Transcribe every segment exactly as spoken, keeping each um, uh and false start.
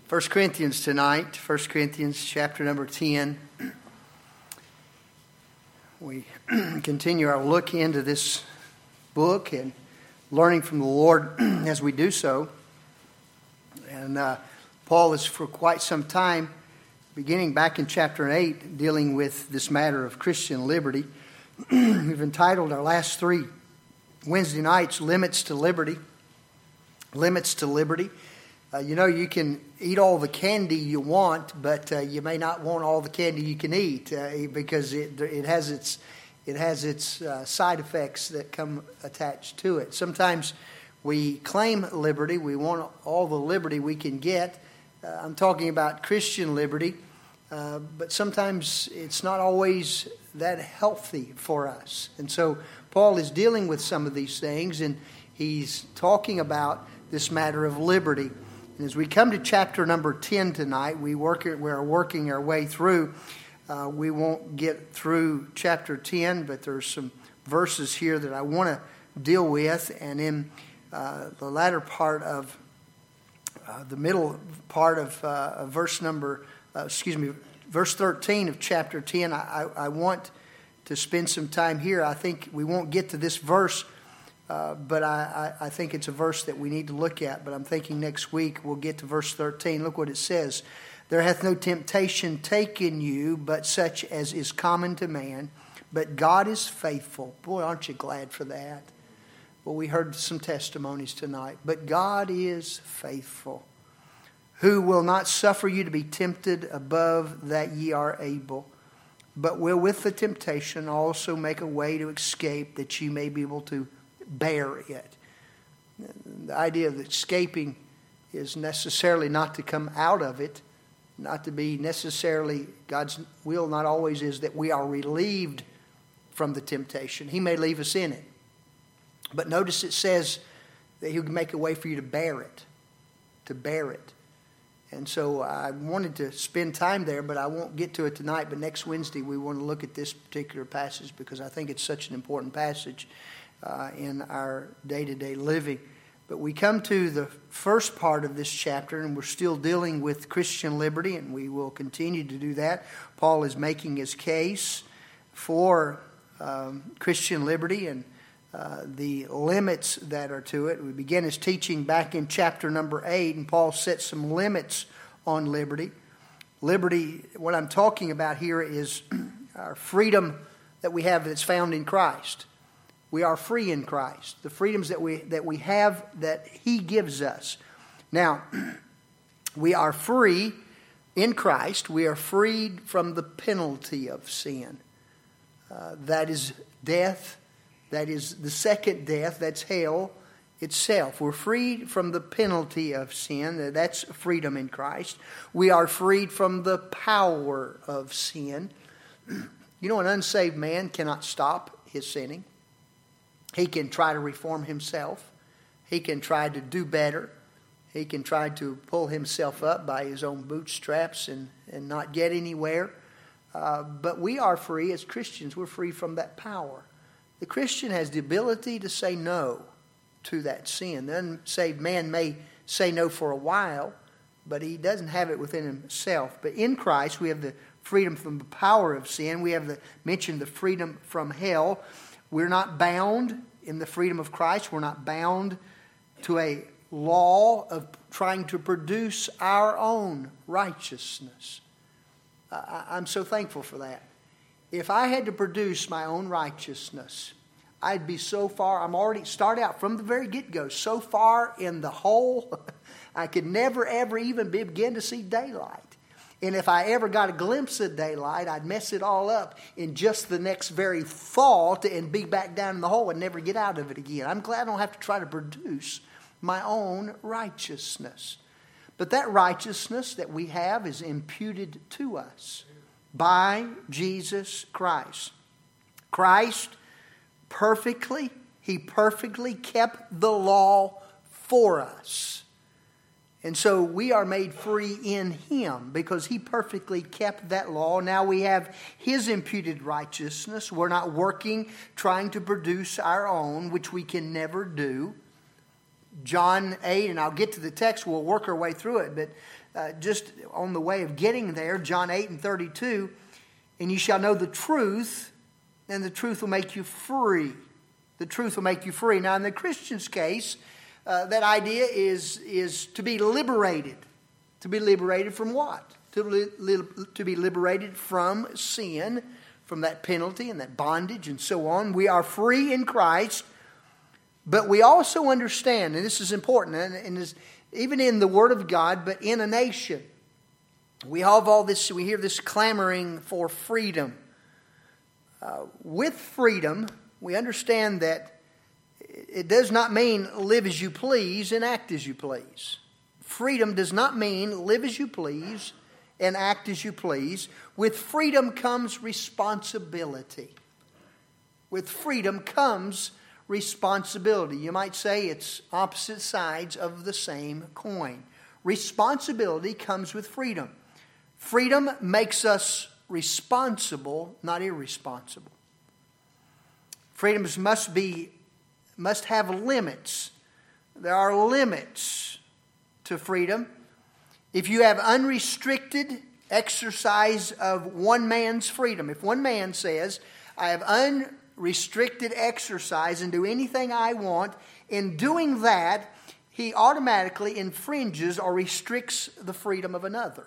First Corinthians tonight, First Corinthians chapter number ten. We continue our look into this book and learning from the Lord as we do so. And uh, Paul is for quite some time, beginning back in chapter eight, dealing with this matter of Christian liberty. We've entitled our last three Wednesday nights, Limits to Liberty. Limits to Liberty. Uh, you know, you can eat all the candy you want, but uh, you may not want all the candy you can eat uh, because it it has its it has its uh, side effects that come attached to it. Sometimes we claim liberty; we want all the liberty we can get. Uh, I'm talking about Christian liberty, uh, but sometimes it's not always that healthy for us. And so Paul is dealing with some of these things, and he's talking about this matter of liberty. And as we come to chapter number ten tonight, we work we are working our way through. Uh, we won't get through chapter ten, but there's some verses here that I want to deal with. And in uh, the latter part of uh, the middle part of uh, verse number, uh, excuse me, verse thirteen of chapter ten, I, I, I want to spend some time here. I think we won't get to this verse. Uh, but I, I, I think it's a verse that we need to look at. But I'm thinking next week we'll get to verse thirteen. Look what it says. There hath no temptation taken you, but such as is common to man. But God is faithful. Boy, aren't you glad for that? Well, we heard some testimonies tonight. But God is faithful, who will not suffer you to be tempted above that ye are able, but will with the temptation also make a way to escape, that ye may be able to bear it. The idea of escaping is necessarily not to come out of it, not to be necessarily, God's will not always is that we are relieved from the temptation. He may leave us in it. But notice it says that He'll make a way for you to bear it, to bear it. And so I wanted to spend time there, but I won't get to it tonight. But next Wednesday we want to look at this particular passage because I think it's such an important passage Uh, in our day-to-day living. But we come to the first part of this chapter, and we're still dealing with Christian liberty, and we will continue to do that. Paul is making his case for um, Christian liberty and uh, the limits that are to it. We begin his teaching back in chapter number eight, and Paul sets some limits on liberty. Liberty, what I'm talking about here is our freedom that we have that's found in Christ. We are free in Christ. The freedoms that we that we have that He gives us. Now, we are free in Christ. We are freed from the penalty of sin. Uh, that is death. That is the second death. That's hell itself. We're freed from the penalty of sin. That's freedom in Christ. We are freed from the power of sin. You know, an unsaved man cannot stop his sinning. He can try to reform himself. He can try to do better. He can try to pull himself up by his own bootstraps and, and not get anywhere. Uh, but we are free as Christians. We're free from that power. The Christian has the ability to say no to that sin. The unsaved man may say no for a while, but he doesn't have it within himself. But in Christ, we have the freedom from the power of sin. We have the mentioned the freedom from hell. We're not bound in the freedom of Christ. We're not bound to a law of trying to produce our own righteousness. I, I'm so thankful for that. If I had to produce my own righteousness, I'd be so far, I'm already, start out from the very get-go, so far in the hole, I could never, ever even begin to see daylight. And if I ever got a glimpse of daylight, I'd mess it all up in just the next very thought and be back down in the hole and never get out of it again. I'm glad I don't have to try to produce my own righteousness. But that righteousness that we have is imputed to us by Jesus Christ. Christ perfectly, He perfectly kept the law for us. And so we are made free in Him because He perfectly kept that law. Now we have His imputed righteousness. We're not working, trying to produce our own, which we can never do. John eight, and I'll get to the text, we'll work our way through it, but uh, just on the way of getting there, John eight and thirty-two, and you shall know the truth, and the truth will make you free. The truth will make you free. Now, in the Christian's case, uh, that idea is, is to be liberated. To be liberated from what? To, li- li- to be liberated from sin, from that penalty and that bondage and so on. We are free in Christ, but we also understand, and this is important, and, and is, even in the Word of God, but in a nation, we have all this, we hear this clamoring for freedom. Uh, with freedom, we understand that it does not mean live as you please and act as you please. Freedom does not mean live as you please and act as you please. With freedom comes responsibility. With freedom comes responsibility. You might say it's opposite sides of the same coin. Responsibility comes with freedom. Freedom makes us responsible, not irresponsible. Freedoms must be, must have limits. There are limits to freedom. If you have unrestricted exercise of one man's freedom, if one man says, I have unrestricted exercise and do anything I want, in doing that, he automatically infringes or restricts the freedom of another.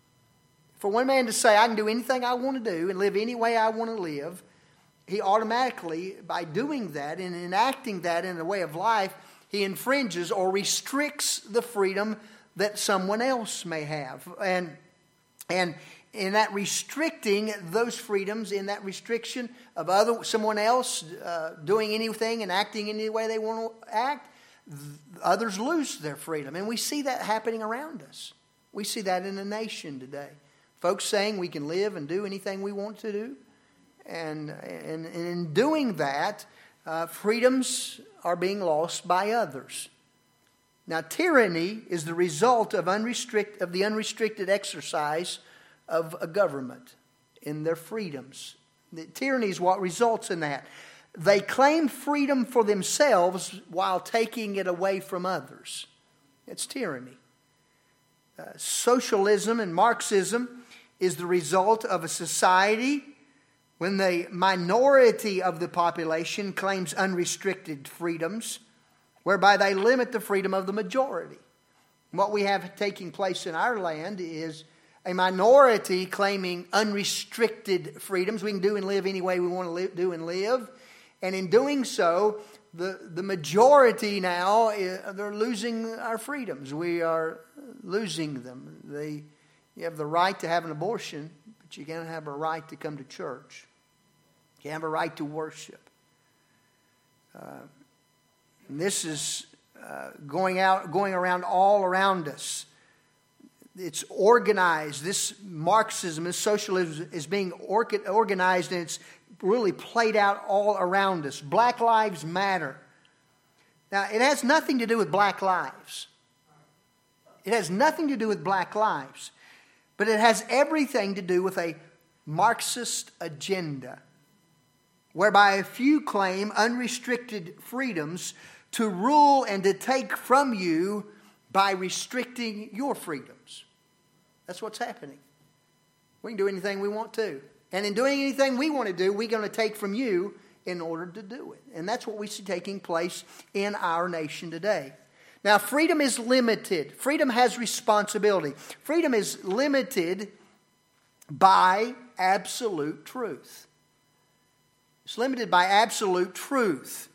For one man to say, I can do anything I want to do and live any way I want to live, he automatically, by doing that and enacting that in a way of life, he infringes or restricts the freedom that someone else may have. And, and in that restricting those freedoms, in that restriction of other someone else uh, doing anything and acting any way they want to act, others lose their freedom. And we see that happening around us. We see that in the nation today. Folks saying we can live and do anything we want to do. And, and, and in doing that, uh, freedoms are being lost by others. Now, tyranny is the result of, unrestrict, of the unrestricted exercise of a government in their freedoms. The tyranny is what results in that. They claim freedom for themselves while taking it away from others. It's tyranny. Uh, socialism and Marxism is the result of a society when the minority of the population claims unrestricted freedoms, whereby they limit the freedom of the majority. What we have taking place in our land is a minority claiming unrestricted freedoms. We can do and live any way we want to live, do and live. And in doing so, the, the majority now, they're losing our freedoms. We are losing them. They, you have the right to have an abortion, but you can't have a right to come to church. You have a right to worship. Uh, and this is uh, going out, going around all around us. It's organized. This Marxism, this socialism is being organized, and it's really played out all around us. Black Lives Matter. Now, it has nothing to do with black lives. It has nothing to do with black lives. But it has everything to do with a Marxist agenda, whereby a few claim unrestricted freedoms to rule and to take from you by restricting your freedoms. That's what's happening. We can do anything we want to. And in doing anything we want to do, we're going to take from you in order to do it. And that's what we see taking place in our nation today. Now, freedom is limited. Freedom has responsibility. Freedom is limited by absolute truth. It's limited by absolute truth.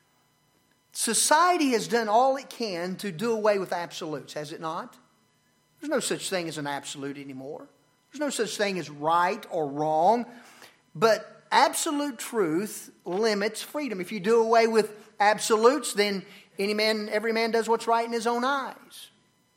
Society has done all it can to do away with absolutes, has it not? There's no such thing as an absolute anymore. There's no such thing as right or wrong. But absolute truth limits freedom. If you do away with absolutes, then any man, every man does what's right in his own eyes.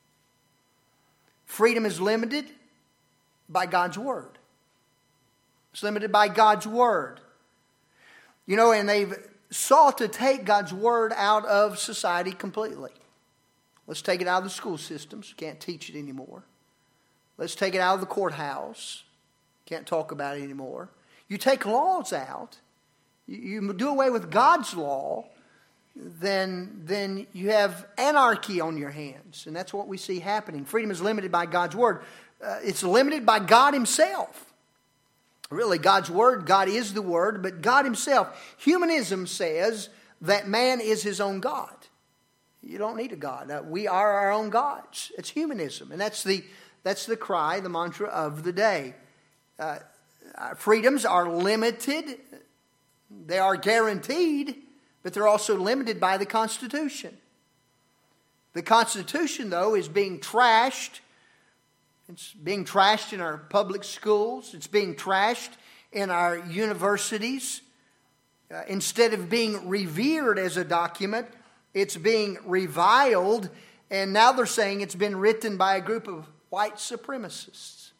Freedom is limited by God's Word. It's limited by God's Word. You know, and they've sought to take God's Word out of society completely. Let's take it out of the school systems. Can't teach it anymore. Let's take it out of the courthouse. Can't talk about it anymore. You take laws out. You, you do away with God's law. then, then you have anarchy on your hands. And that's what we see happening. Freedom is limited by God's Word. Uh, it's limited by God Himself. Really, God's Word, God is the Word, but God Himself. Humanism says that man is his own God. You don't need a God. Uh, we are our own gods. It's humanism. And that's the, that's the cry, the mantra of the day. Uh, our freedoms are limited. They are guaranteed, but they're also limited by the Constitution. The Constitution, though, is being trashed. It's being trashed in our public schools. It's being trashed in our universities. Uh, instead of being revered as a document, it's being reviled. And now they're saying it's been written by a group of white supremacists.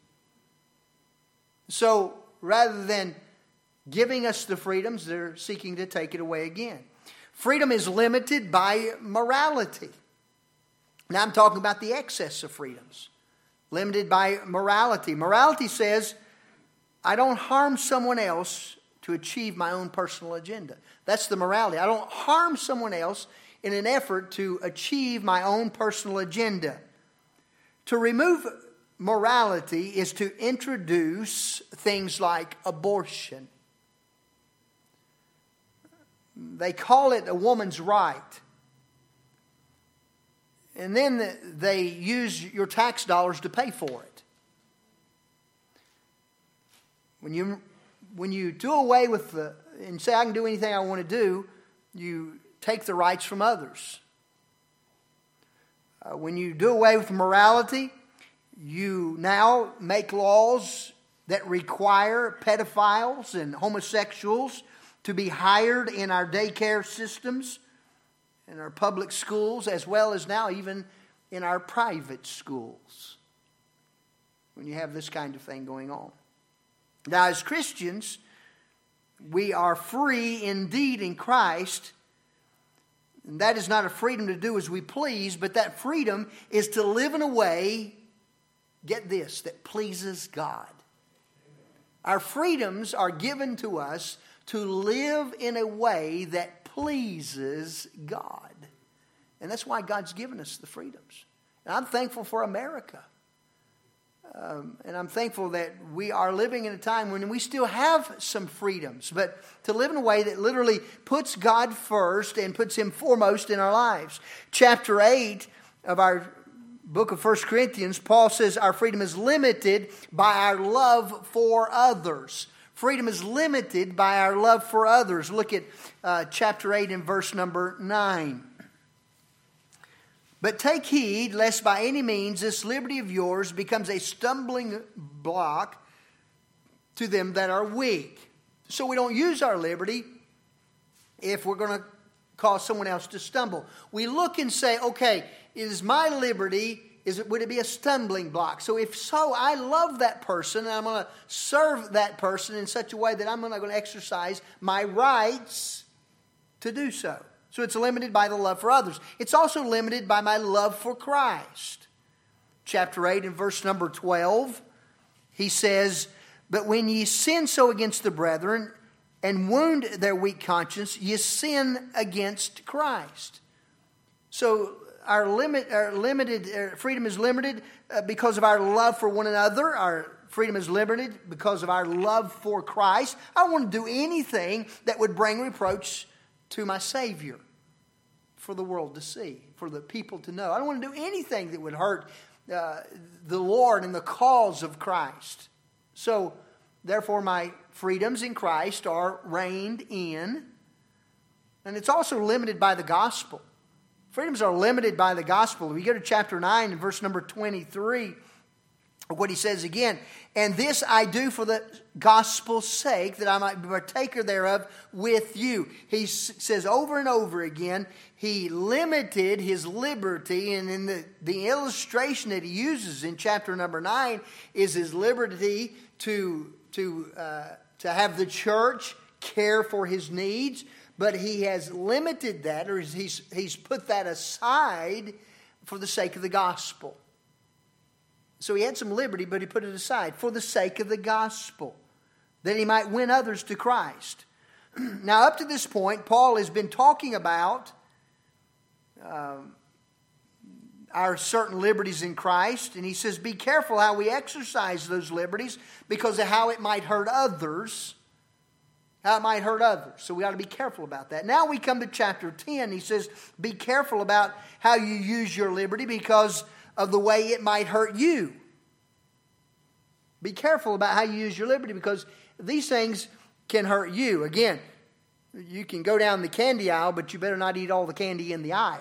So rather than giving us the freedoms, they're seeking to take it away again. Freedom is limited by morality. Now I'm talking about the excess of freedoms. Limited by morality. Morality says, I don't harm someone else to achieve my own personal agenda. That's the morality. I don't harm someone else in an effort to achieve my own personal agenda. To remove morality is to introduce things like abortion. They call it a woman's right. And then they use your tax dollars to pay for it. When you, when you do away with the, and say I can do anything I want to do, you take the rights from others. Uh, when you do away with morality, you now make laws that require pedophiles and homosexuals to be hired in our daycare systems, in our public schools, as well as now even in our private schools. When you have this kind of thing going on. Now, as Christians, we are free indeed in Christ. And that is not a freedom to do as we please, but that freedom is to live in a way, get this, that pleases God. Our freedoms are given to us to live in a way that pleases God. And that's why God's given us the freedoms. And I'm thankful for America. Um, and I'm thankful that we are living in a time when we still have some freedoms. But to live in a way that literally puts God first and puts Him foremost in our lives. Chapter eight of our book of First Corinthians, Paul says our freedom is limited by our love for others. Freedom is limited by our love for others. Look at uh, chapter eight and verse number nine. But take heed, lest by any means this liberty of yours becomes a stumbling block to them that are weak. So we don't use our liberty if we're going to cause someone else to stumble. We look and say, okay, is my liberty, is it, would it be a stumbling block? So if so, I love that person and I'm going to serve that person in such a way that I'm not going to exercise my rights to do so. So it's limited by the love for others. It's also limited by my love for Christ. Chapter eight and verse number twelve, he says, but when ye sin so against the brethren and wound their weak conscience, ye sin against Christ. So our limit, our limited our freedom is limited uh, because of our love for one another. Our freedom is limited because of our love for Christ. I don't want to do anything that would bring reproach to my Savior for the world to see, for the people to know. I don't want to do anything that would hurt uh, the Lord and the cause of Christ. So, therefore, my freedoms in Christ are reined in. And it's also limited by the gospel. Freedoms are limited by the gospel. We go to chapter nine and verse number twenty-three. What he says again, and this I do for the gospel's sake, that I might be partaker thereof with you. He s- says over and over again, he limited his liberty, and in the, the illustration that he uses in chapter number nine is his liberty to, to, uh, to have the church care for his needs, but he has limited that, or he's, he's put that aside for the sake of the gospel. So he had some liberty, but he put it aside for the sake of the gospel, that he might win others to Christ. Now, up to this point, Paul has been talking about um, our certain liberties in Christ. And he says, be careful how we exercise those liberties because of how it might hurt others. How it might hurt others. So we ought to be careful about that. Now we come to chapter ten. He says, be careful about how you use your liberty because of the way it might hurt you. Be careful about how you use your liberty because these things can hurt you. Again, you can go down the candy aisle, but you better not eat all the candy in the aisle.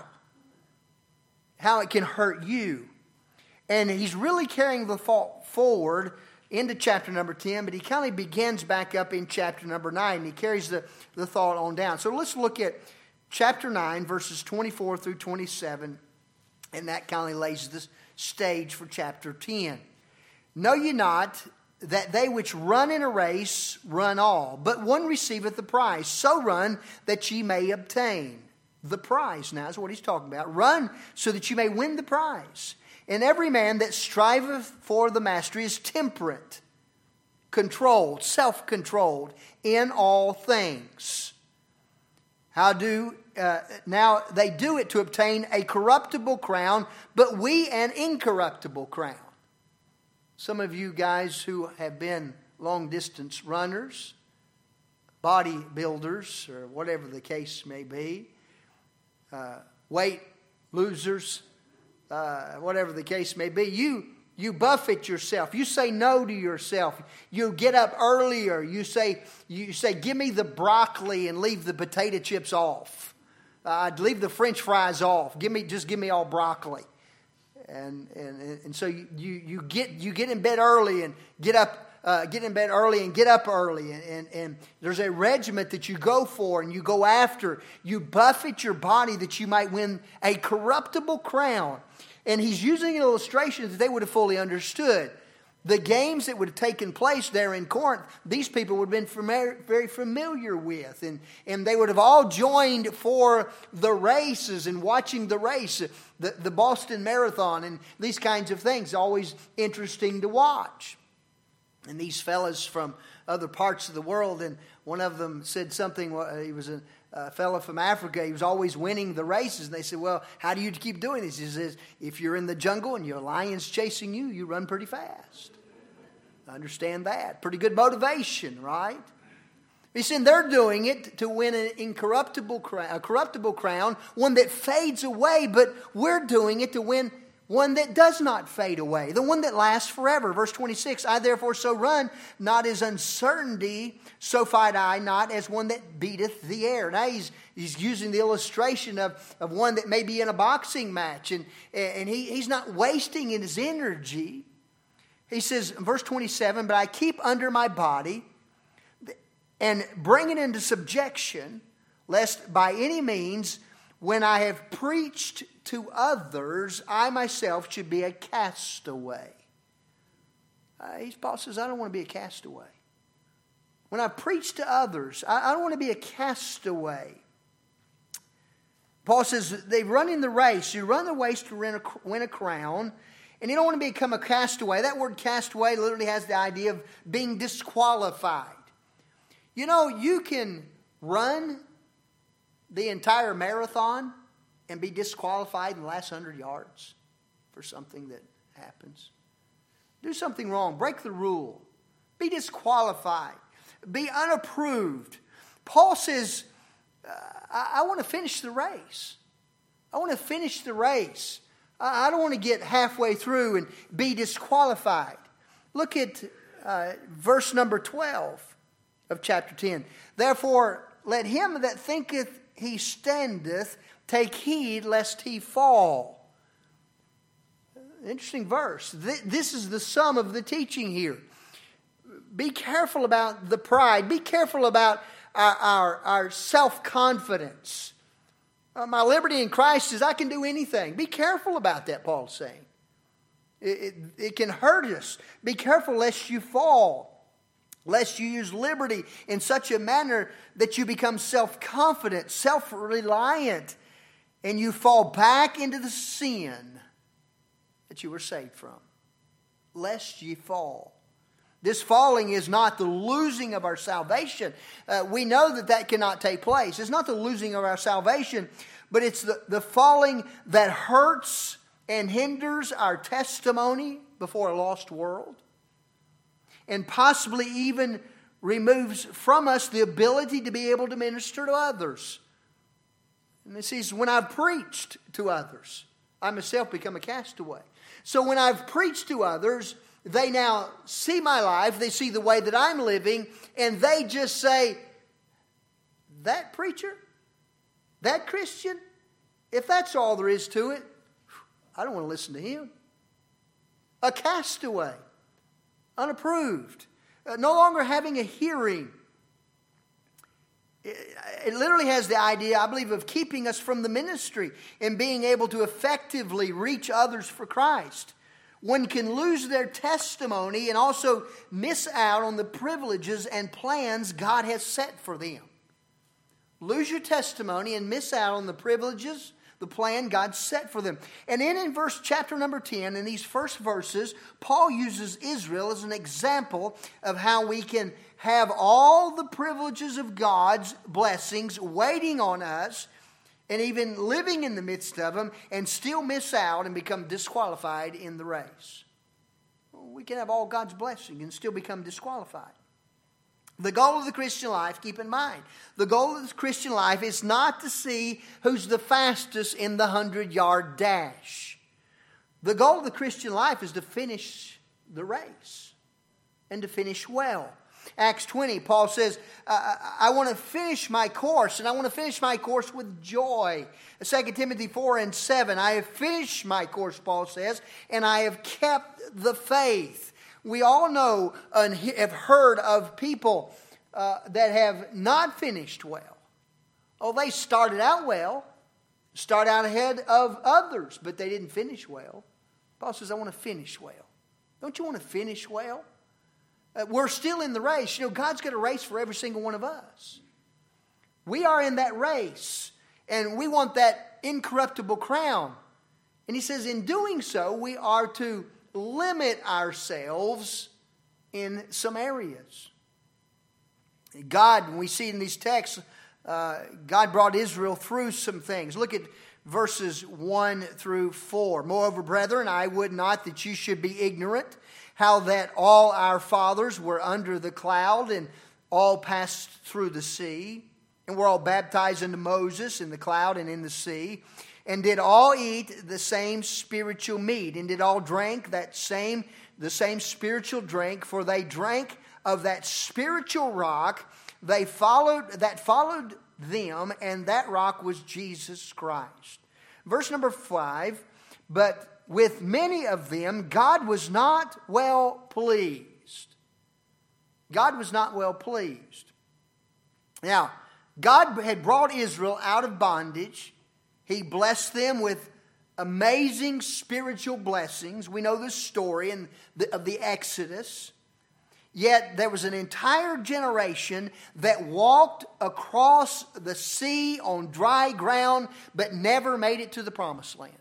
How it can hurt you. And he's really carrying the thought forward into chapter number ten, but he kind of begins back up in chapter number nine. And he carries the, the thought on down. So let's look at chapter nine, verses twenty-four through twenty-seven. And that kind of lays the stage for chapter ten. Know ye not that they which run in a race run all, but one receiveth the prize. So run that ye may obtain the prize. Now is what he's talking about. Run so that you may win the prize. And every man that striveth for the mastery is temperate, controlled, self-controlled in all things. How do uh, now they do it to obtain a corruptible crown, but we an incorruptible crown. Some of you guys who have been long-distance runners, bodybuilders, or whatever the case may be, uh, weight losers, uh, whatever the case may be, you you buffet yourself. You say no to yourself. You get up earlier. You say you say, give me the broccoli and leave the potato chips off. Uh, leave the French fries off. Give me just give me all broccoli. And and and so you, you, you get you get in bed early and get up uh, get in bed early and get up early and, and and there's a regiment that you go for and you go after. You buffet your body that you might win a corruptible crown. And he's using an illustration that they would have fully understood. The games that would have taken place there in Corinth, these people would have been familiar, very familiar with. And, and they would have all joined for the races and watching the race, the, the Boston Marathon and these kinds of things. Always interesting to watch. And these fellas from other parts of the world, and one of them said something, he was a A fellow from Africa, he was always winning the races. And they said, well, how do you keep doing this? He says, if you're in the jungle and your lion's chasing you, you run pretty fast. Understand that. Pretty good motivation, right? He said they're doing it to win an incorruptible crown, a corruptible crown, one that fades away, but we're doing it to win one that does not fade away, the one that lasts forever. Verse twenty-six, I therefore so run, not as uncertainty, so fight I, not as one that beateth the air. Now he's he's using the illustration of, of one that may be in a boxing match, and, and he, he's not wasting his energy. He says, verse twenty-seven, but I keep under my body and bring it into subjection, lest by any means, when I have preached to others, I myself should be a castaway. Uh, Paul says, I don't want to be a castaway. When I preach to others, I, I don't want to be a castaway. Paul says, they run in the race. You run the race to win a, win a crown, and you don't want to become a castaway. That word castaway literally has the idea of being disqualified. You know, you can run the entire marathon and be disqualified in the last hundred yards for something that happens. Do something wrong. Break the rule. Be disqualified. Be unapproved. Paul says, uh, I, I want to finish the race. I want to finish the race. I, I don't want to get halfway through and be disqualified. Look at uh, verse number twelve of chapter ten. Therefore, let him that thinketh he standeth take heed lest he fall. Interesting verse. This is the sum of the teaching here. Be careful about the pride. Be careful about our, our, our self-confidence. Uh, my liberty in Christ is I can do anything. Be careful about that, Paul's saying. It, it, it can hurt us. Be careful lest you fall. Lest you use liberty in such a manner that you become self-confident, self-reliant, and you fall back into the sin that you were saved from. Lest ye fall. This falling is not the losing of our salvation. Uh, we know that that cannot take place. It's not the losing of our salvation, but it's the, the falling that hurts and hinders our testimony before a lost world, and possibly even removes from us the ability to be able to minister to others. And this is when I've preached to others, I myself become a castaway. So when I've preached to others, they now see my life, they see the way that I'm living, and they just say, that preacher, that Christian, if that's all there is to it, I don't want to listen to him. A castaway, unapproved, uh, no longer having a hearing. It, it literally has the idea, I believe, of keeping us from the ministry and being able to effectively reach others for Christ. One can lose their testimony and also miss out on the privileges and plans God has set for them. Lose your testimony and miss out on the privileges, the plan God set for them. And then in verse chapter number ten, in these first verses, Paul uses Israel as an example of how we can have all the privileges of God's blessings waiting on us, and even living in the midst of them, and still miss out and become disqualified in the race. We can have all God's blessing and still become disqualified. The goal of the Christian life, keep in mind, the goal of the Christian life is not to see who's the fastest in the hundred-yard dash. The goal of the Christian life is to finish the race and to finish well. Acts twenty, Paul says, I, I want to finish my course, and I want to finish my course with joy. Second Timothy four and seven, I have finished my course, Paul says, and I have kept the faith. We all know and have heard of people uh, that have not finished well. Oh, they started out well, started out ahead of others, but they didn't finish well. Paul says, I want to finish well. Don't you want to finish well? Uh, we're still in the race. You know, God's got a race for every single one of us. We are in that race, and we want that incorruptible crown. And he says, in doing so, we are to limit ourselves in some areas. God, when we see in these texts, uh, God brought Israel through some things. Look at verses one through four. Moreover, brethren, I would not that you should be ignorant how that all our fathers were under the cloud and all passed through the sea, and were all baptized into Moses in the cloud and in the sea, and did all eat the same spiritual meat, and did all drink that same the same spiritual drink, for they drank of that spiritual rock they followed that followed them, and that rock was Jesus Christ. Verse number five, but with many of them, God was not well pleased. God was not well pleased. Now, God had brought Israel out of bondage. He blessed them with amazing spiritual blessings. We know the story in the, of the Exodus. Yet there was an entire generation that walked across the sea on dry ground, but never made it to the promised land.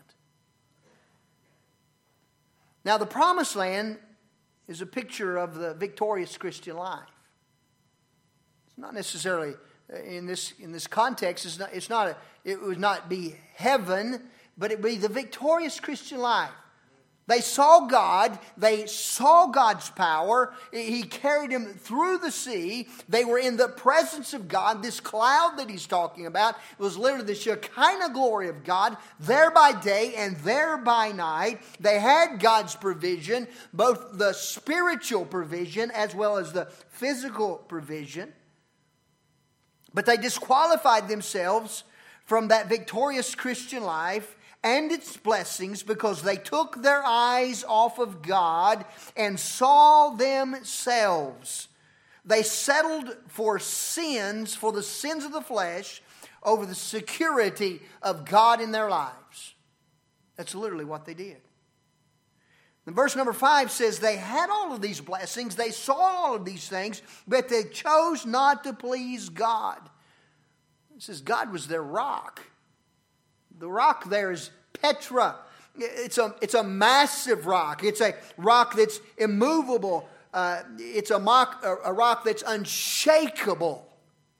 Now, the promised land is a picture of the victorious Christian life. It's not necessarily, in this in this context, it's not, it's not a, it would not be heaven, but it would be the victorious Christian life. They saw God. They saw God's power. He carried them through the sea. They were in the presence of God. This cloud that he's talking about was literally the Shekinah glory of God, there by day and there by night. They had God's provision, both the spiritual provision as well as the physical provision. But they disqualified themselves from that victorious Christian life and its blessings because they took their eyes off of God and saw themselves. They settled for sins, for the sins of the flesh, over the security of God in their lives. That's literally what they did. And verse number five says they had all of these blessings, they saw all of these things, but they chose not to please God. It says God was their rock. The rock there is Petra. It's a, it's a massive rock. It's a rock that's immovable. Uh, it's a, mock, a, a rock that's unshakable.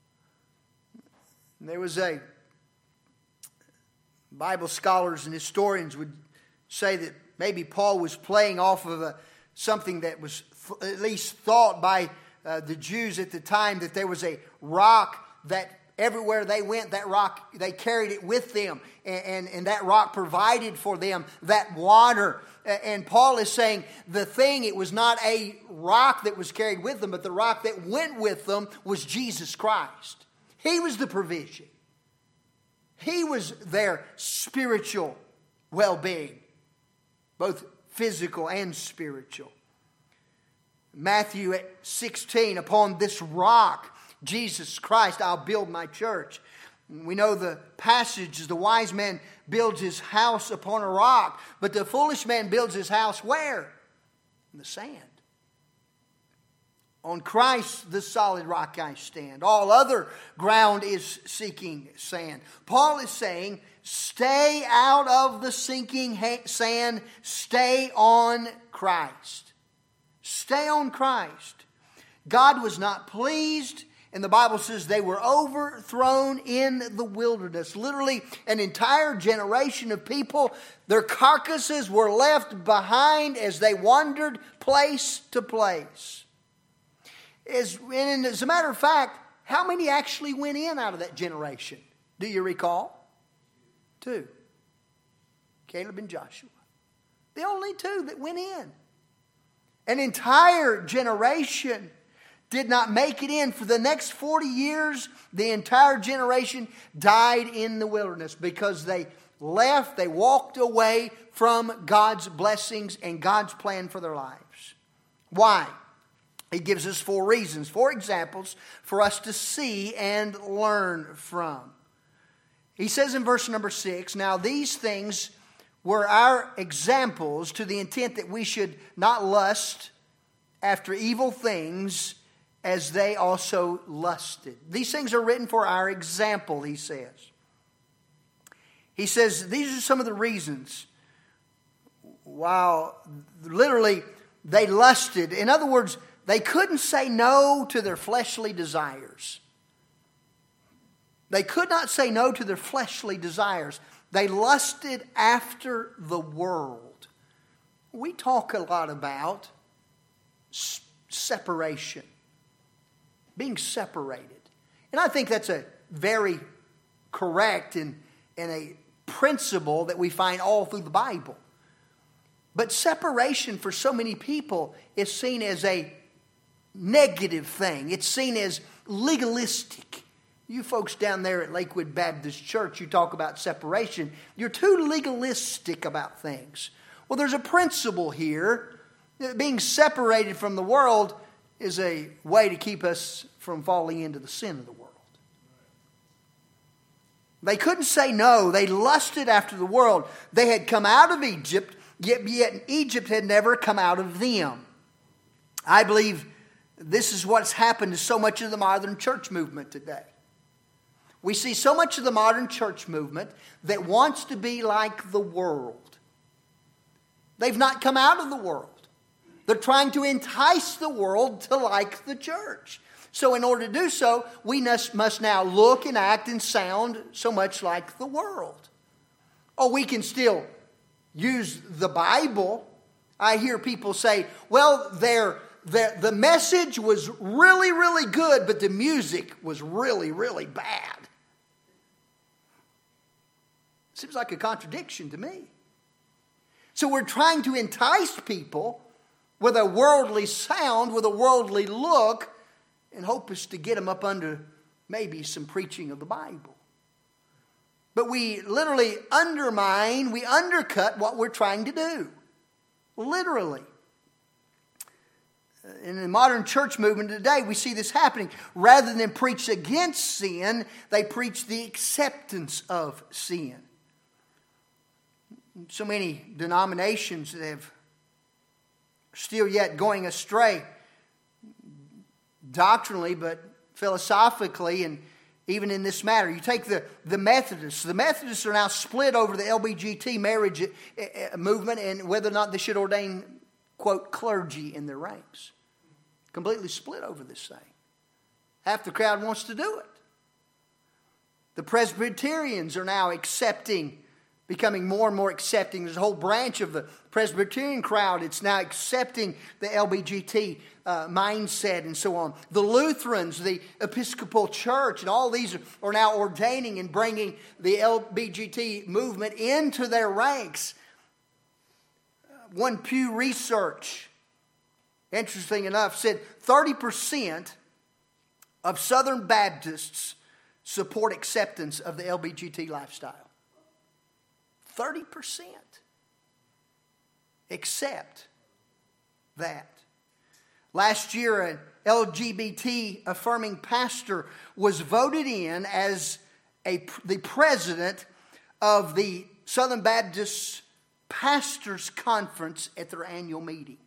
And there was a Bible scholars and historians would say that maybe Paul was playing off of a, something that was th- at least thought by uh, the Jews at the time, that there was a rock that everywhere they went, that rock, they carried it with them. And, and, and that rock provided for them that water. And Paul is saying the thing, it was not a rock that was carried with them, but the rock that went with them was Jesus Christ. He was the provision. He was their spiritual well-being, both physical and spiritual. Matthew sixteen, upon this rock, Jesus Christ, I'll build my church. We know the passage is the wise man builds his house upon a rock, but the foolish man builds his house where? In the sand. On Christ, the solid rock I stand. All other ground is sinking sand. Paul is saying, stay out of the sinking sand. Stay on Christ. Stay on Christ. God was not pleased. And the Bible says they were overthrown in the wilderness. Literally, an entire generation of people, their carcasses were left behind as they wandered place to place. As, and as a matter of fact, how many actually went in out of that generation? Do you recall? Two. Caleb and Joshua. The only two that went in. An entire generation did not make it in. For the next forty years, the entire generation died in the wilderness because they left, they walked away from God's blessings and God's plan for their lives. Why? He gives us four reasons, four examples for us to see and learn from. He says in verse number six, now these things were our examples to the intent that we should not lust after evil things as they also lusted. These things are written for our example, he says. He says these are some of the reasons while literally they lusted. In other words, they couldn't say no to their fleshly desires. They could not say no to their fleshly desires. They lusted after the world. We talk a lot about separation. Being separated. And I think that's a very correct and, and a principle that we find all through the Bible. But separation for so many people is seen as a negative thing. It's seen as legalistic. You folks down there at Lakewood Baptist Church, you talk about separation. You're too legalistic about things. Well, there's a principle here. Being separated from the world is a way to keep us from falling into the sin of the world. They couldn't say no. They lusted after the world. They had come out of Egypt, yet, yet Egypt had never come out of them. I believe this is what's happened to so much of the modern church movement today. We see so much of the modern church movement that wants to be like the world. They've not come out of the world. They're trying to entice the world to like the church. So in order to do so, we must now look and act and sound so much like the world. Oh, we can still use the Bible. I hear people say, well, they're, they're, the message was really, really good, but the music was really, really bad. Seems like a contradiction to me. So we're trying to entice people with a worldly sound, with a worldly look, and hope is to get them up under maybe some preaching of the Bible. But we literally undermine, we undercut what we're trying to do. Literally. In the modern church movement today, we see this happening. Rather than preach against sin, they preach the acceptance of sin. So many denominations that have still yet going astray doctrinally, but philosophically, and even in this matter. You take the, the Methodists. The Methodists are now split over the L B G T marriage movement and whether or not they should ordain, quote, clergy in their ranks. completely split over this thing. Half the crowd wants to do it. The Presbyterians are now accepting, becoming more and more accepting. There's a whole branch of the Presbyterian crowd. It's now accepting the L B G T uh, mindset and so on. The Lutherans, the Episcopal Church, and all these are now ordaining and bringing the L B G T movement into their ranks. One Pew Research, interesting enough, said thirty percent of Southern Baptists support acceptance of the L B G T lifestyle. thirty percent accept that. Last year, an L G B T affirming pastor was voted in as a, the president of the Southern Baptist Pastors Conference at their annual meeting.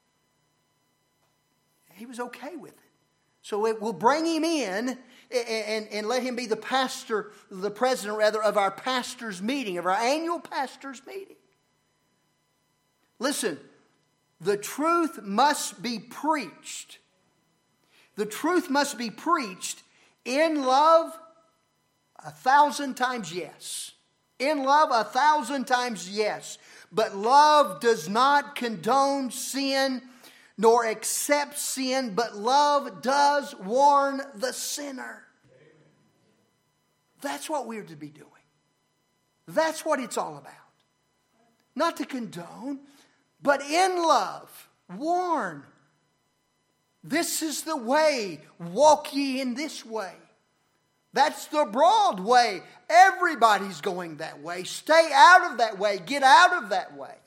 He was okay with it. So it, we'll bring him in and, and, and let him be the pastor, the president rather, of our pastors' meeting, of our annual pastors' meeting. Listen, the truth must be preached. The truth must be preached in love a thousand times yes. In love a thousand times yes. But love does not condone sin nor accept sin, but love does warn the sinner. That's what we're to be doing. That's what it's all about. Not to condone, but in love, warn. This is the way. Walk ye in this way. That's the broad way. Everybody's going that way. Stay out of that way. Get out of that way.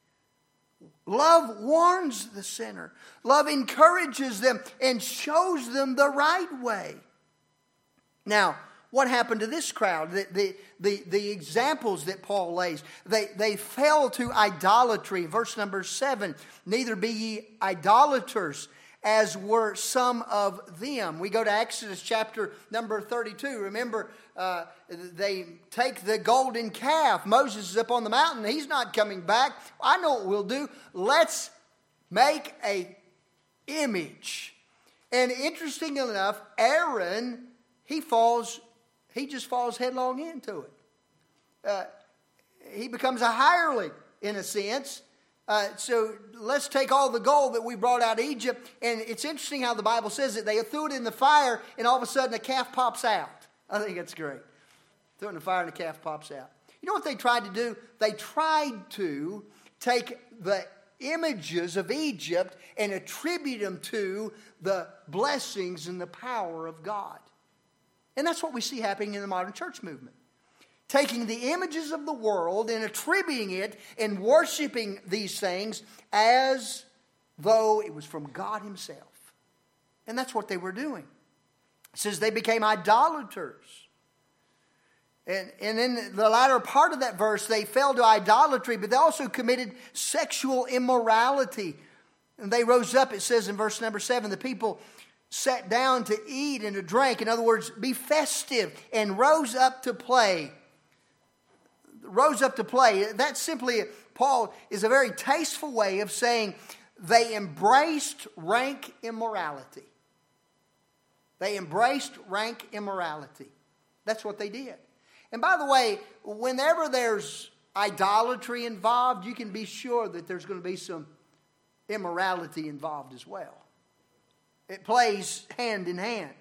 Love warns the sinner. Love encourages them and shows them the right way. Now, what happened to this crowd? The, the, the, the examples that Paul lays, they, they fell to idolatry. Verse number seven, neither be ye idolaters, as were some of them. We go to Exodus chapter number thirty-two. Remember, uh, they take the golden calf. Moses is up on the mountain. He's not coming back. I know what we'll do. Let's make a image. And interesting enough, Aaron, he falls, he just falls headlong into it. Uh, he becomes a hireling in a sense. Uh, so let's take all the gold that we brought out of Egypt. And it's interesting how the Bible says that they threw it in the fire and all of a sudden a calf pops out. I think that's great. Threw it in the fire and the calf pops out. You know what they tried to do? They tried to take the images of Egypt and attribute them to the blessings and the power of God. And that's what we see happening in the modern church movement. Taking the images of the world and attributing it and worshiping these things as though it was from God himself. And that's what they were doing. It says they became idolaters. And, and in the latter part of that verse, they fell to idolatry, but they also committed sexual immorality. And they rose up, it says in verse number seven, the people sat down to eat and to drink. In other words, be festive, and rose up to play. Rose up to play. That simply, Paul, is a very tasteful way of saying they embraced rank immorality. They embraced rank immorality. That's what they did. And by the way, whenever there's idolatry involved, you can be sure that there's going to be some immorality involved as well. It plays hand in hand.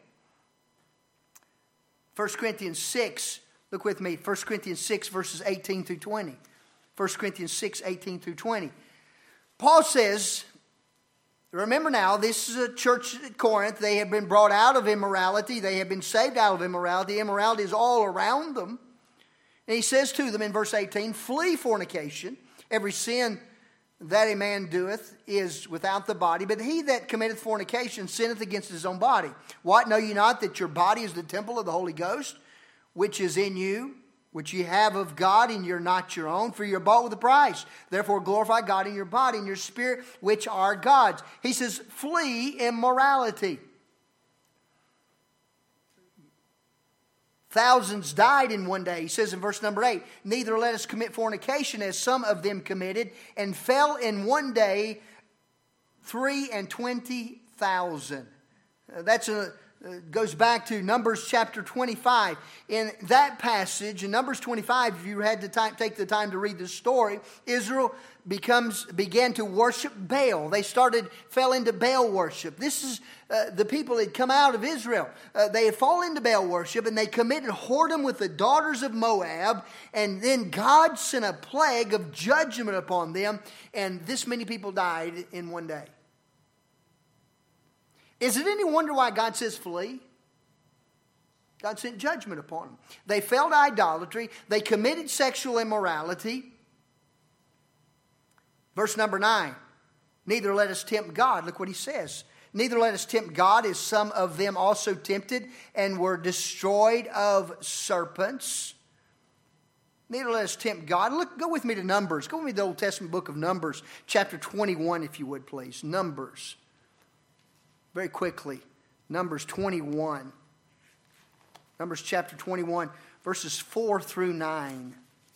First Corinthians six, look with me, First Corinthians six, verses eighteen through twenty. First Corinthians six, eighteen through twenty. Paul says, remember now, this is a church at Corinth. They have been brought out of immorality. They have been saved out of immorality. Immorality is all around them. And he says to them in verse eighteen, flee fornication. Every sin that a man doeth is without the body, but he that committeth fornication sinneth against his own body. What, know ye not that your body is the temple of the Holy Ghost, which is in you, which ye have of God, and you're not your own, for you're bought with a price. Therefore glorify God in your body and your spirit, which are God's. He says, flee immorality. Thousands died in one day. He says in verse number eight, neither let us commit fornication as some of them committed, and fell in one day three and twenty thousand. Uh, that's a uh, goes back to Numbers chapter twenty-five. In that passage, in Numbers twenty-five, if you had to time, take the time to read the story, Israel becomes began to worship Baal. They started, fell into Baal worship. This is uh, the people had come out of Israel. Uh, they had fallen into Baal worship, and they committed whoredom with the daughters of Moab. And then God sent a plague of judgment upon them, and this many people died in one day. Is it any wonder why God says flee? God sent judgment upon them. They fell to idolatry. They committed sexual immorality. Verse number nine. Neither let us tempt God. Look what he says. Neither let us tempt God, as some of them also tempted and were destroyed of serpents. Neither let us tempt God. Look, go with me to Numbers. Go with me to the Old Testament book of Numbers, chapter twenty-one, if you would, please. Numbers. Very quickly, Numbers twenty-one. Numbers chapter twenty-one, verses four through nine.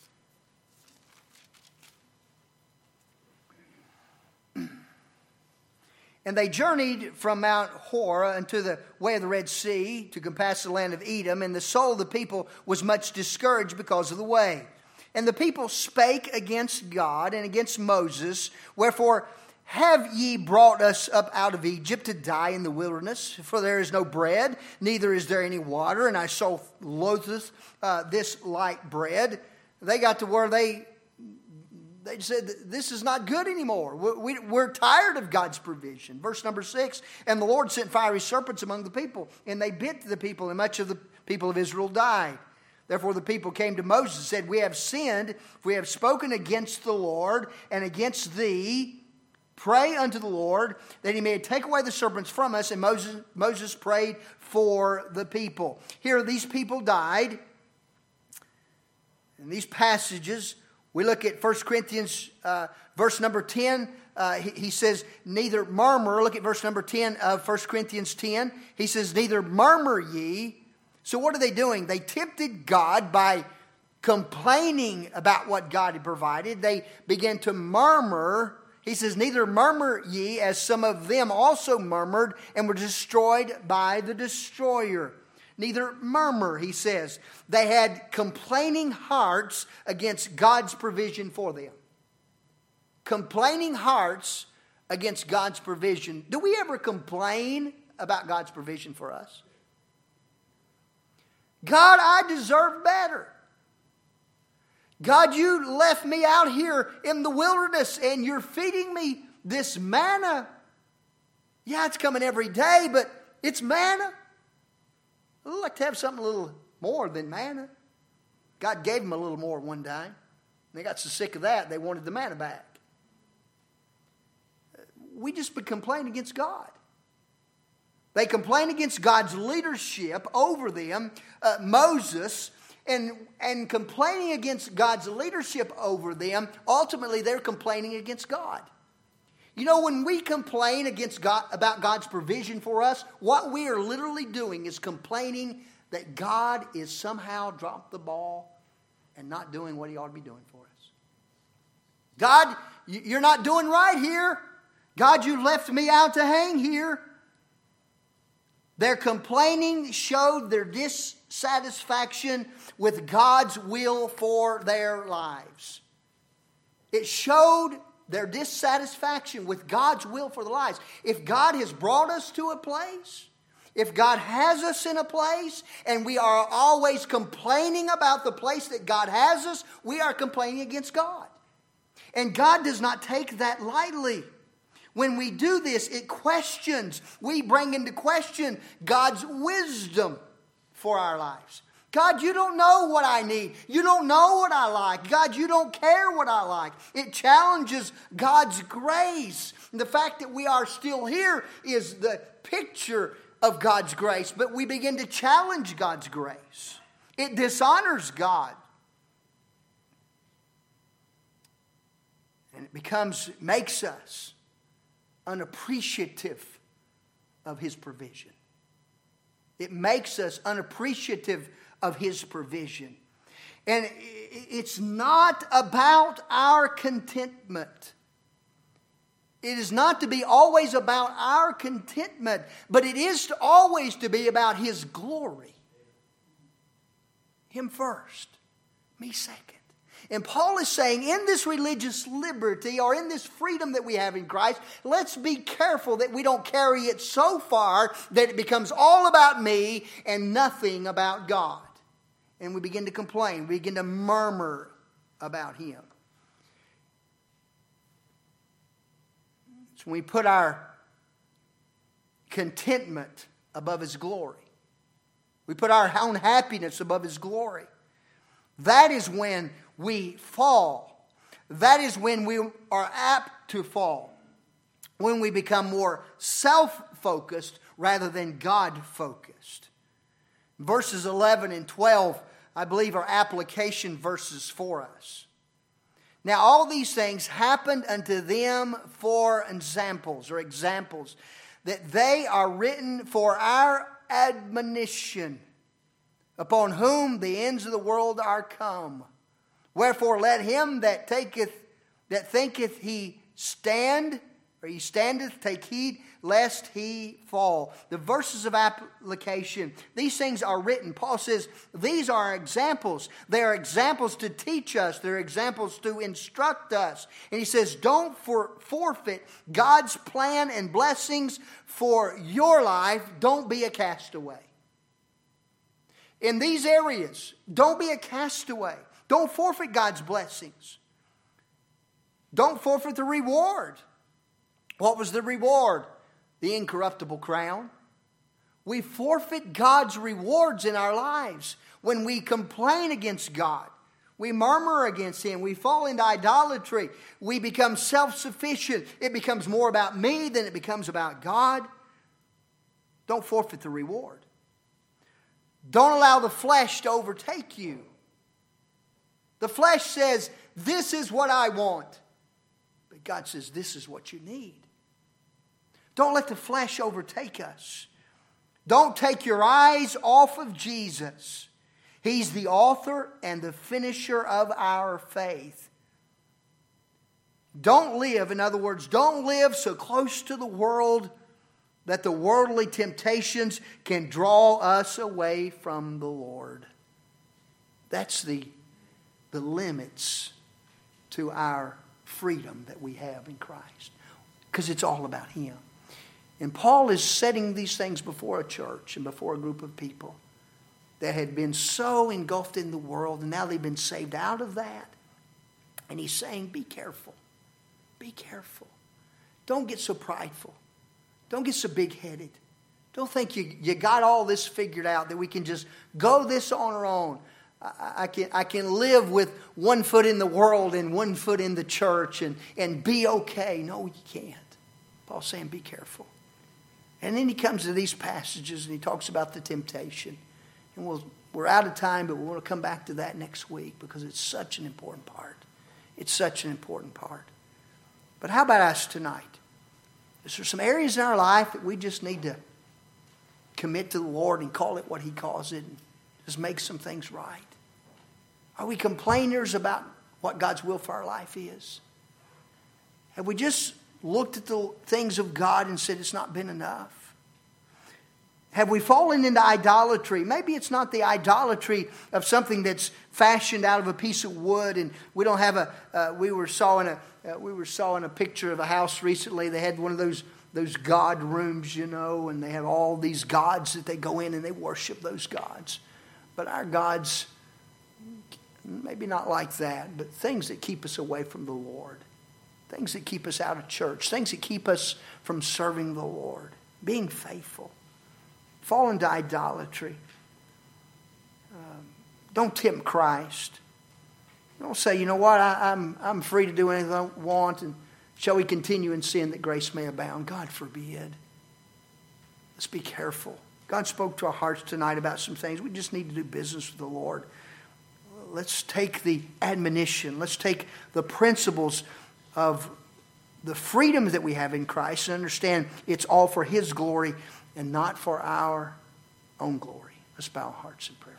And they journeyed from Mount Hor unto the way of the Red Sea to compass the land of Edom, and the soul of the people was much discouraged because of the way. And the people spake against God and against Moses, wherefore have ye brought us up out of Egypt to die in the wilderness? For there is no bread, neither is there any water, and our soul loatheth uh, this light bread. They got to where they they said, this is not good anymore. We, we, we're tired of God's provision. Verse number six, and the Lord sent fiery serpents among the people, and they bit the people, and much of the people of Israel died. Therefore the people came to Moses and said, we have sinned, we have spoken against the Lord and against thee. Pray unto the Lord that he may take away the serpents from us. And Moses, Moses prayed for the people. Here these people died. In these passages, we look at First Corinthians uh, verse number ten. Uh, he, he says, neither murmur. Look at verse number ten of First Corinthians ten. He says, neither murmur ye. So what are they doing? They tempted God by complaining about what God had provided. They began to murmur. He says, neither murmur ye, as some of them also murmured and were destroyed by the destroyer. Neither murmur, he says. They had complaining hearts against God's provision for them. Complaining hearts against God's provision. Do we ever complain about God's provision for us? God, I deserve better. God, you left me out here in the wilderness and you're feeding me this manna. Yeah, it's coming every day, but it's manna. I'd like to have something a little more than manna. God gave them a little more one time. They got so sick of that, they wanted the manna back. We just would complain against God. They complain against God's leadership over them. Uh, Moses... And, and complaining against God's leadership over them, ultimately they're complaining against God. You know, when we complain against God about God's provision for us, what we are literally doing is complaining that God is somehow dropped the ball and not doing what he ought to be doing for us. God, you're not doing right here. God, you left me out to hang here. Their complaining showed their dissatisfaction with God's will for their lives. It showed their dissatisfaction with God's will for their lives. If God has brought us to a place, if God has us in a place, and we are always complaining about the place that God has us, we are complaining against God. And God does not take that lightly. When we do this, it questions, we bring into question God's wisdom for our lives. God, you don't know what I need. You don't know what I like. God, you don't care what I like. It challenges God's grace. And the fact that we are still here is the picture of God's grace, but we begin to challenge God's grace. It dishonors God. And it becomes, makes us unappreciative of his provision. It makes us unappreciative of his provision. And it's not about our contentment. It is not to be always about our contentment, but it is to always to be about His glory. Him first, me second. And Paul is saying in this religious liberty or in this freedom that we have in Christ, let's be careful that we don't carry it so far that it becomes all about me and nothing about God. And we begin to complain, we begin to murmur about Him. So we put our contentment above His glory. We put our own happiness above His glory. That is when we fall. That is when we are apt to fall. When we become more self-focused rather than God-focused. Verses eleven and twelve, I believe, are application verses for us. Now all these things happened unto them for examples, or examples, that they are written for our admonition, upon whom the ends of the world are come. Wherefore let him that taketh, that thinketh he stand, or he standeth, take heed lest he fall. The verses of application, these things are written. Paul says these are examples. They are examples to teach us. They're examples to instruct us. And he says don't for, forfeit God's plan and blessings for your life. Don't be a castaway. In these areas, don't be a castaway. Don't forfeit God's blessings. Don't forfeit the reward. What was the reward? The incorruptible crown. We forfeit God's rewards in our lives when we complain against God. We murmur against Him. We fall into idolatry. We become self-sufficient. It becomes more about me than it becomes about God. Don't forfeit the reward. Don't allow the flesh to overtake you. The flesh says, this is what I want. But God says, this is what you need. Don't let the flesh overtake us. Don't take your eyes off of Jesus. He's the author and the finisher of our faith. Don't live, in other words, don't live so close to the world that the worldly temptations can draw us away from the Lord. That's the, the limits to our freedom that we have in Christ. Because it's all about Him. And Paul is setting these things before a church and before a group of people that had been so engulfed in the world, and now they've been saved out of that. And he's saying, be careful. Be careful. Don't get so prideful. Don't get so big-headed. Don't think you, you got all this figured out, that we can just go this on our own. I, I, can, I can live with one foot in the world and one foot in the church and, and be okay. No, you can't. Paul's saying, be careful. And then he comes to these passages and he talks about the temptation. And we'll, we're out of time, but we want to come back to that next week because it's such an important part. It's such an important part. But how about us tonight? Is there some areas in our life that we just need to commit to the Lord and call it what He calls it and just make some things right? Are we complainers about what God's will for our life is? Have we just looked at the things of God and said it's not been enough? Have we fallen into idolatry? Maybe it's not the idolatry of something that's fashioned out of a piece of wood, and we don't have a. Uh, we were sawing a. Uh, we were sawing a picture of a house recently. They had one of those those God rooms, you know, and they have all these gods that they go in and they worship those gods. But our gods, maybe not like that, but things that keep us away from the Lord. Things that keep us out of church. Things that keep us from serving the Lord. Being faithful. Fall into idolatry. Um, don't tempt Christ. Don't say, you know what, I, I'm, I'm free to do anything I want, and shall we continue in sin that grace may abound? God forbid. Let's be careful. God spoke to our hearts tonight about some things. We just need to do business with the Lord. Let's take the admonition. Let's take the principles of the freedom that we have in Christ and understand it's all for His glory and not for our own glory. Let's bow our hearts in prayer.